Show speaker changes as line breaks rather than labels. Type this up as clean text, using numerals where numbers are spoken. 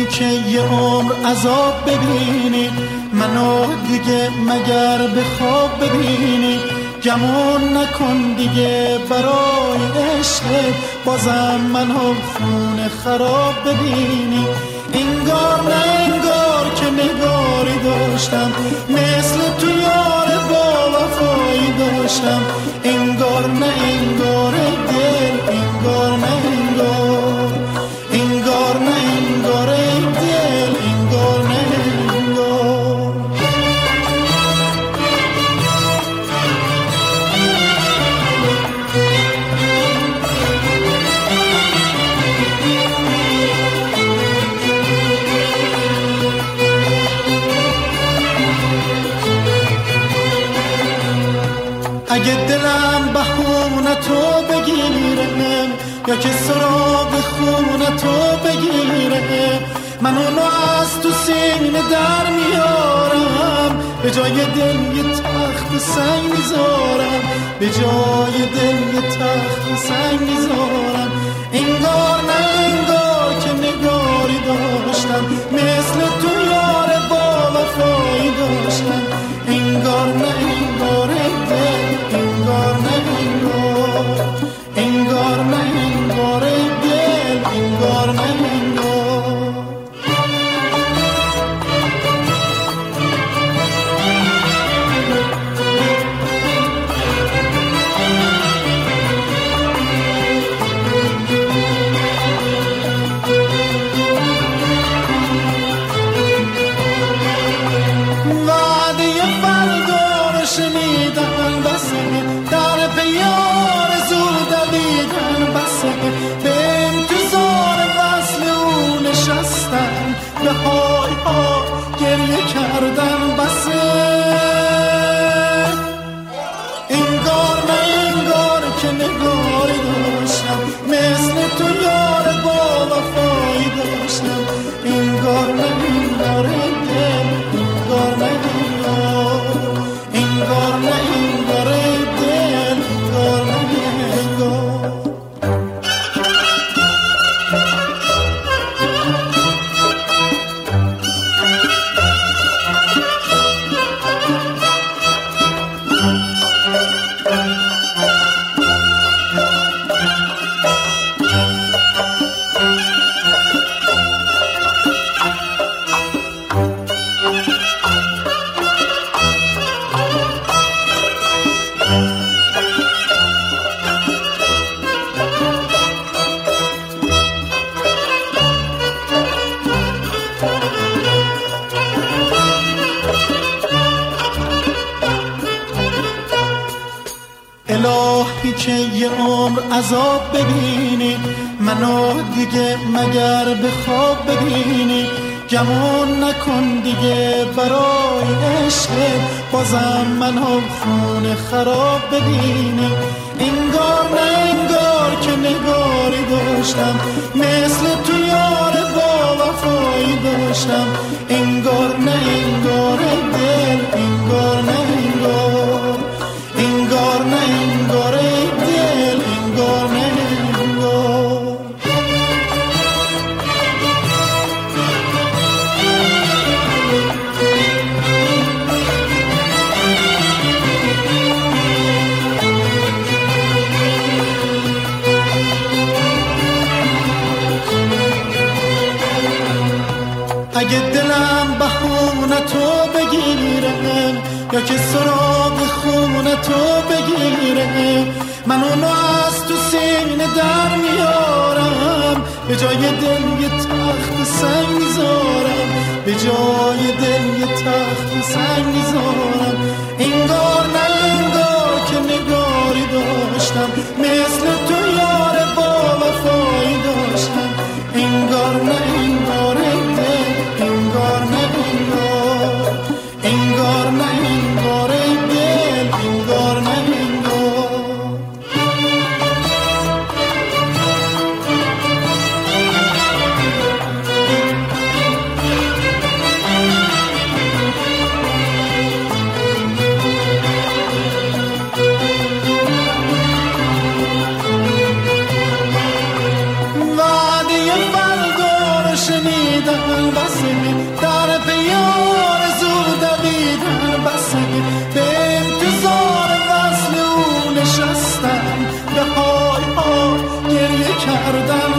که یه عمر عذاب ببینی، منو دیگه مگر به خواب ببینی. گمون نکن دیگه برای عشق، بازم منو خونه خراب ببینی. انگار نه انگار که نگاری داشتم، مثل تو یار با وفایی داشتم. انگار نه انگار دل، انگار نه انگار، انگار نه انگار دل، انگار نه انگار. اگه دلم بهونه تو بگیره، یا که سراغ خونه تو بگیره، من اونو از تو سینه در میارم. به جای دل یه تخت سنگ میذارم، به جای دل یه تخت سنگ میذارم. انگار نه انگار که نگاری داشتم، مثل تو یار با وفایی داشتم. انگار نه انگار دل، انگار نه انگار، انگار نه انگار دل، انگار نه انگار. شنیدن بسه، در پیار زود دویدن بسه. به انتظار وصل اون نشستن، به های ها گریه کردن بسه. انگار نه انگار که نگاری داشتم، مثل تو یار با وفایی داشتم. انگار نه انگار دل، انگار نه انگار، انگار نه انگار دل، انگار نه انگار. الهی که یه عمر عذاب ببینی، منو دیگه مگر به خواب ببینی. گمون نکن دیگه برای عشق، بازم منو خونه خراب ببینی. انگار نه انگار که نگاری داشتم، مثل تو یار با وفایی داشتم. انگار نه انگار دل، انگار نه انگار، انگار نه انگار دل، انگار نه انگار. اگه دلم بهونه تو بگیره، یا که سراغ خونه تو بگیره، من اونو از تو سینه در میارم. به جای دل یه تخت سنگ میذارم، به جای دل یه تخت سنگ میذارم. انگار نه انگار که نگاری داشتم، مثل تو یار با وفایی داشتم. انگار نه انگار دل، انگار نه انگار، انگار نه انگار دل، انگار نه انگار. بسگی در پیار زود دویدن بسگی به انتظار وصل او نشستم به های ها گریه کردن